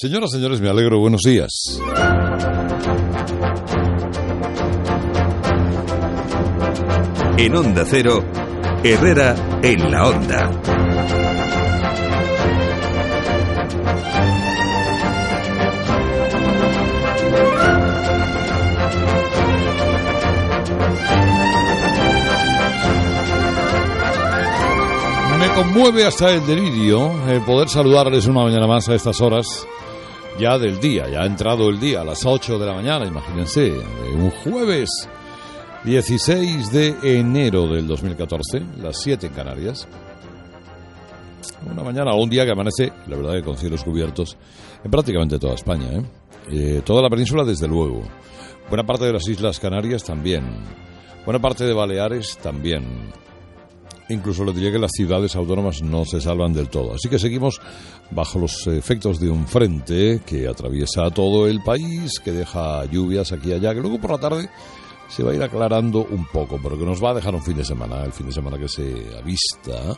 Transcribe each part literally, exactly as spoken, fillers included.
Señoras, señores, me alegro. Buenos días. En Onda Cero, Herrera en la Onda. Me conmueve hasta el delirio el poder saludarles una mañana más a estas horas ya del día. Ya ha entrado el día a las ocho de la mañana, imagínense, de un jueves dieciséis de enero del dos mil catorce, las siete en Canarias. Una mañana o un día que amanece, la verdad que con cielos cubiertos en prácticamente toda España, ¿eh? Eh, toda la península desde luego, buena parte de las Islas Canarias también, buena parte de Baleares también. Incluso le diría que las ciudades autónomas no se salvan del todo. Así que seguimos bajo los efectos de un frente que atraviesa todo el país, que deja lluvias aquí y allá, que luego por la tarde se va a ir aclarando un poco, pero que nos va a dejar un fin de semana, el fin de semana que se avista,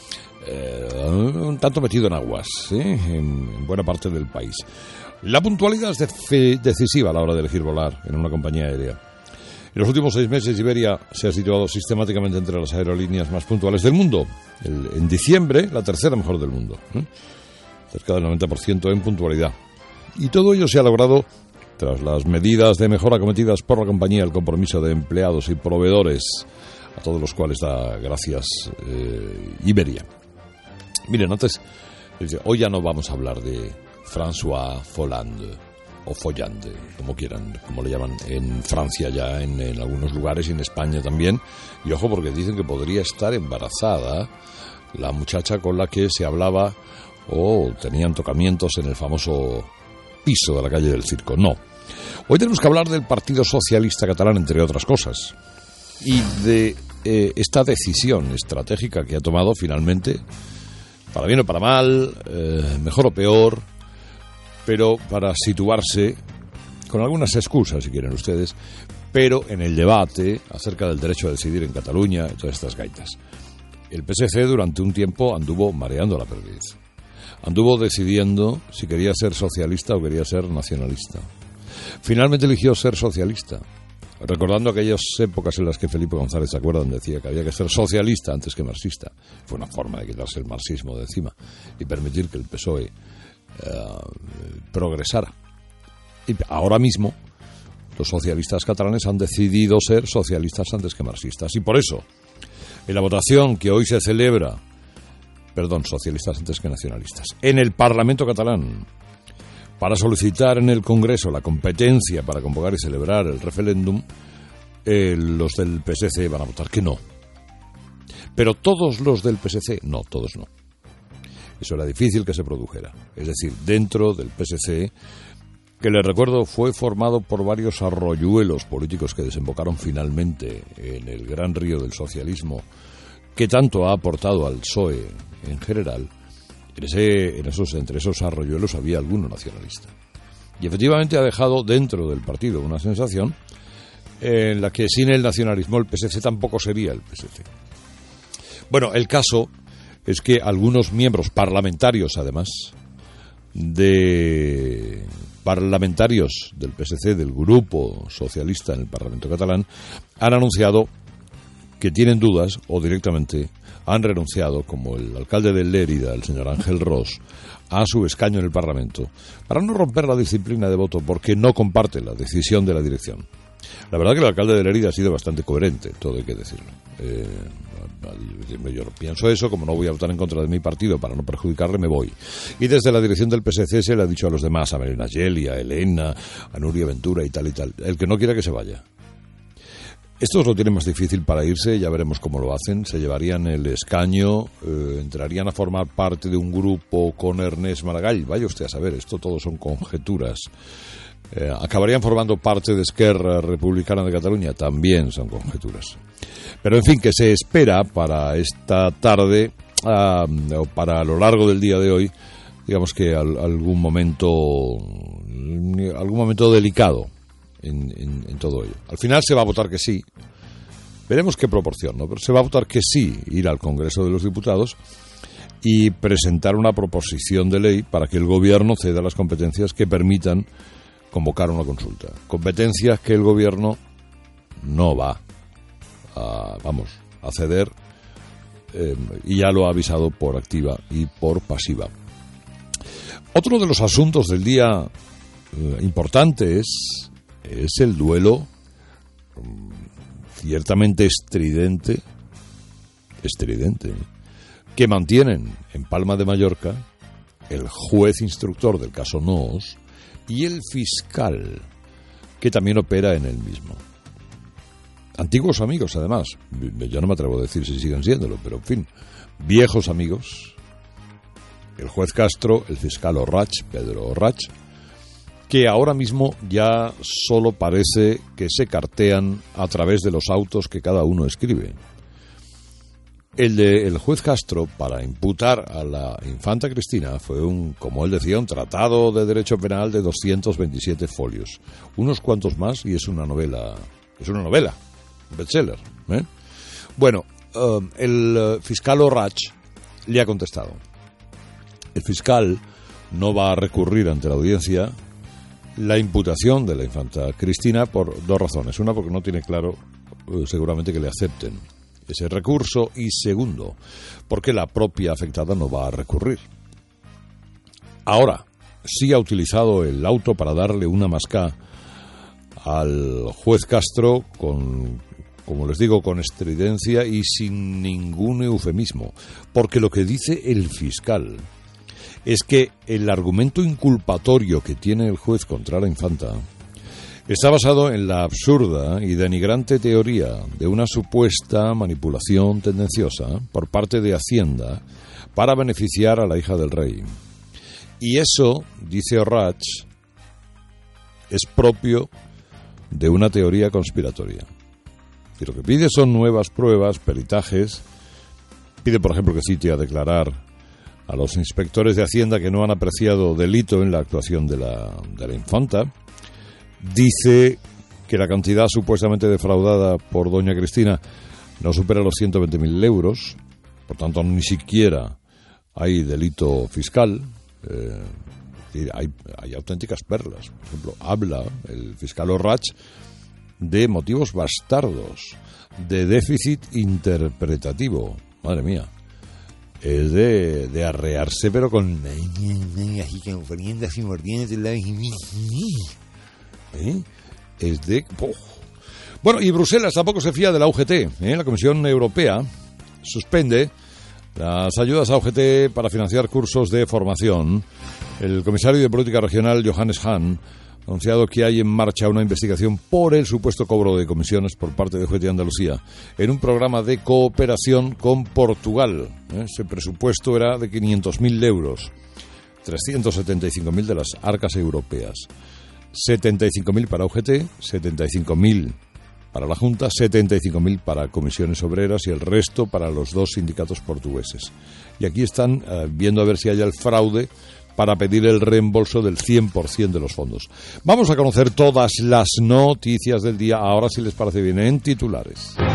eh, un tanto metido en aguas, ¿eh? en, en buena parte del país. La puntualidad es de decisiva a la hora de elegir volar en una compañía aérea. En los últimos seis meses, Iberia se ha situado sistemáticamente entre las aerolíneas más puntuales del mundo. El, en diciembre, la tercera mejor del mundo, ¿eh? Cerca del noventa por ciento en puntualidad. Y todo ello se ha logrado tras las medidas de mejora cometidas por la compañía, el compromiso de empleados y proveedores, a todos los cuales da gracias eh, Iberia. Miren, antes, hoy ya no vamos a hablar de François Hollande, o Follande, como quieran, como le llaman en Francia ya, en, en algunos lugares, y en España también. Y ojo, porque dicen que podría estar embarazada la muchacha con la que se hablaba o tenían tocamientos en el famoso piso de la calle del Circo. No. Hoy tenemos que hablar del Partido Socialista Catalán, entre otras cosas, y de eh, esta decisión estratégica que ha tomado finalmente, para bien o para mal, eh, mejor o peor, pero para situarse, con algunas excusas si quieren ustedes, pero en el debate acerca del derecho a decidir en Cataluña y todas estas gaitas. El P S C durante un tiempo anduvo mareando la perdiz. Anduvo decidiendo si quería ser socialista o quería ser nacionalista. Finalmente eligió ser socialista, recordando aquellas épocas en las que Felipe González, ¿se acuerdan? Decía que había que ser socialista antes que marxista. Fue una forma de quitarse el marxismo de encima y permitir que el P S O E Uh, progresara. Y ahora mismo los socialistas catalanes han decidido ser socialistas antes que marxistas, y por eso en la votación que hoy se celebra, perdón, socialistas antes que nacionalistas, en el Parlamento catalán, para solicitar en el Congreso la competencia para convocar y celebrar el referéndum, eh, los del P S C van a votar que no. Pero todos los del P S C, no, todos no. Eso era difícil que se produjera. Es decir, dentro del P S C, que les recuerdo fue formado por varios arroyuelos políticos que desembocaron finalmente en el gran río del socialismo, que tanto ha aportado al P S O E en general, en ese, en esos, entre esos arroyuelos había alguno nacionalista. Y efectivamente ha dejado dentro del partido una sensación en la que sin el nacionalismo el P S C tampoco sería el P S C. Bueno, el caso es que algunos miembros parlamentarios, además, de parlamentarios del P S C, del grupo socialista en el Parlamento catalán, han anunciado que tienen dudas o directamente han renunciado, como el alcalde de Lérida, el señor Ángel Ros, a su escaño en el Parlamento, para no romper la disciplina de voto porque no comparte la decisión de la dirección. La verdad que el alcalde de Lérida ha sido bastante coherente, todo hay que decirlo. Eh, yo pienso eso, como no voy a votar en contra de mi partido para no perjudicarle, me voy. Y desde la dirección del P S C se le ha dicho a los demás, a Melina Geli, a Elena, a Nuria Ventura y tal y tal, el que no quiera que se vaya. Estos lo tienen más difícil para irse, ya veremos cómo lo hacen. Se llevarían el escaño, eh, entrarían a formar parte de un grupo con Ernest Maragall. Vaya usted a saber, esto todo son conjeturas. Eh, acabarían formando parte de Esquerra Republicana de Cataluña, también son conjeturas. Pero en fin, que se espera para esta tarde, uh, o para a lo largo del día de hoy, digamos que al, algún momento, algún momento delicado en, en, en todo ello. Al final se va a votar que sí, veremos qué proporción, ¿no? Pero se va a votar que sí ir al Congreso de los Diputados, y presentar una proposición de ley para que el gobierno ceda las competencias que permitan convocar una consulta. Competencias que el gobierno no va a, vamos, a ceder, eh, y ya lo ha avisado por activa y por pasiva. Otro de los asuntos del día eh, importante es, es el duelo um, ciertamente estridente, estridente, que mantienen en Palma de Mallorca el juez instructor del caso Noos y el fiscal que también opera en el mismo. Antiguos amigos, además. Yo no me atrevo a decir si siguen siéndolo, pero en fin, viejos amigos. El juez Castro, el fiscal Orrach, Pedro Orrach, que ahora mismo ya solo parece que se cartean a través de los autos que cada uno escribe. El de el juez Castro, para imputar a la infanta Cristina, fue un, como él decía, un tratado de derecho penal de doscientos veintisiete folios. Unos cuantos más y es una novela, es una novela, un bestseller, ¿eh? Bueno, uh, el uh, fiscal Orrach le ha contestado. El fiscal no va a recurrir ante la audiencia la imputación de la infanta Cristina por dos razones. Una, porque no tiene claro, uh, seguramente, que le acepten ese recurso, y segundo, porque la propia afectada no va a recurrir. Ahora, sí ha utilizado el auto para darle una mascá al juez Castro con, como les digo, con estridencia y sin ningún eufemismo, porque lo que dice el fiscal es que el argumento inculpatorio que tiene el juez contra la infanta está basado en la absurda y denigrante teoría de una supuesta manipulación tendenciosa por parte de Hacienda para beneficiar a la hija del rey. Y eso, dice Orrach, es propio de una teoría conspiratoria. Y lo que pide son nuevas pruebas, peritajes. Pide, por ejemplo, que cite a declarar a los inspectores de Hacienda que no han apreciado delito en la actuación de la, de la infanta. Dice que la cantidad supuestamente defraudada por doña Cristina no supera los ciento veinte mil euros, por tanto ni siquiera hay delito fiscal. Eh, hay, hay auténticas perlas. Por ejemplo, habla el fiscal Orrach de motivos bastardos, de déficit interpretativo. Madre mía, es de, de arrearse, pero con así que poniendo así mordiendo el labio. ¿Eh? Es de... ¡Oh! Bueno, y Bruselas tampoco se fía de la U G T, ¿eh? La Comisión Europea suspende las ayudas a U G T para financiar cursos de formación. El comisario de Política Regional, Johannes Hahn, ha anunciado que hay en marcha una investigación por el supuesto cobro de comisiones por parte de U G T Andalucía en un programa de cooperación con Portugal. ¿eh? Ese presupuesto era de quinientos mil euros, trescientos setenta y cinco mil de las arcas europeas. setenta y cinco mil para U G T, setenta y cinco mil para la Junta, setenta y cinco mil para comisiones obreras y el resto para los dos sindicatos portugueses. Y aquí están uh, viendo a ver si hay el fraude para pedir el reembolso del cien por ciento de los fondos. Vamos a conocer todas las noticias del día, ahora si les parece bien, en titulares.